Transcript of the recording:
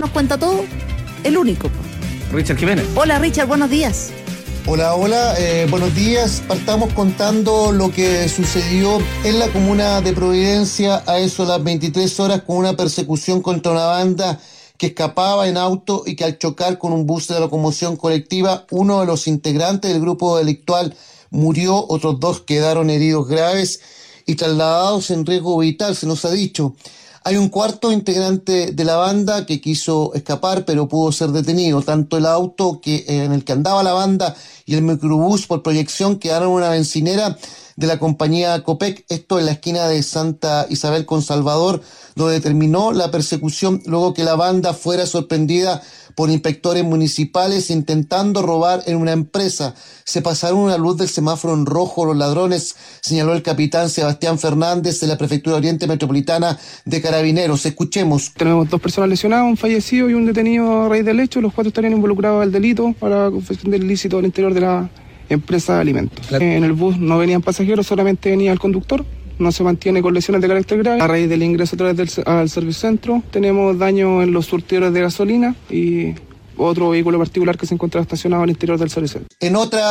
Nos cuenta todo, el único. Richard Jiménez. Hola Richard, buenos días. Hola, buenos días. Partamos contando lo que sucedió en la comuna de Providencia a eso de las 23 horas con una persecución contra una banda que escapaba en auto y que al chocar con un bus de locomoción colectiva, uno de los integrantes del grupo delictual murió, otros 2 quedaron heridos graves y trasladados en riesgo vital, se nos ha dicho. Hay un cuarto integrante de la banda que quiso escapar, pero pudo ser detenido. Tanto el auto en el que andaba la banda y el microbús por proyección quedaron en una bencinera de la compañía Copec, esto en la esquina de Santa Isabel con Salvador, donde terminó la persecución luego que la banda fuera sorprendida por inspectores municipales intentando robar en una empresa. Se pasaron una luz del semáforo en rojo los ladrones, señaló el capitán Sebastián Fernández de la Prefectura Oriente Metropolitana de Carabineros. Escuchemos. Tenemos 2 personas lesionadas, un fallecido y un detenido a raíz del hecho. Los 4 estarían involucrados al delito para la confección del ilícito al interior de la empresa de alimentos. En el bus no venían pasajeros, solamente venía el conductor. No se mantiene con lesiones de carácter grave. A raíz del ingreso a través al servicentro, tenemos daño en los surtidores de gasolina y otro vehículo particular que se encontraba estacionado al interior del servicentro. En otra